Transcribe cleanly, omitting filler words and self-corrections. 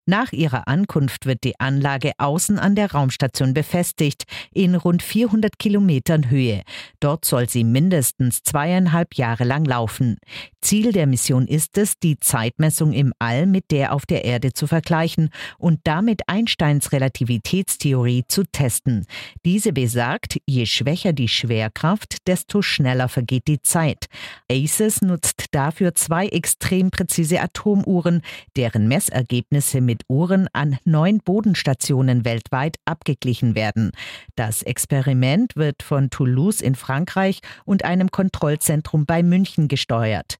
Nach ihrer Ankunft wird die Anlage außen an der Raumstation befestigt, in rund 400 Kilometern Höhe. Dort soll sie mindestens 2,5 Jahre lang laufen. Ziel der Mission ist es, die Zeitmessung im All mit der auf der Erde zu vergleichen und damit Einsteins Relativitätstheorie zu testen. Diese besagt, je schwächer die Schwerkraft, desto schneller vergeht die Zeit. ACES nutzt dafür 2 extrem präzise Atomuhren, deren Messergebnisse mit Uhren an 9 Bodenstationen weltweit abgeglichen werden. Das Experiment wird von Toulouse in Frankreich und einem Kontrollzentrum bei München gesteuert.